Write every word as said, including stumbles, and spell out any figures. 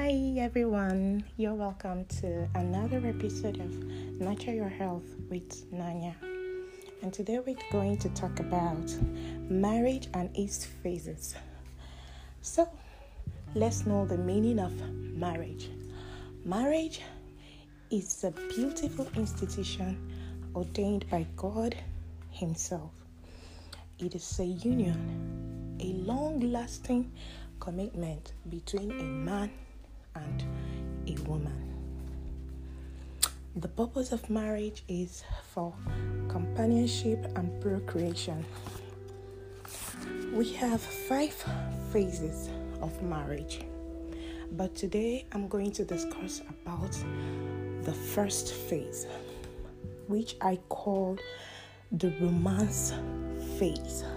Hi everyone, you're welcome to another episode of Nurture Your Health with Nanya. And today we're going to talk about marriage and its phases. So, let's know the meaning of marriage. Marriage is a beautiful institution ordained by God Himself. It is a union, a long-lasting commitment between a man and a woman. The purpose of marriage is for companionship and procreation. We have five phases of marriage, but today I'm going to discuss about the first phase, which I call the romance phase.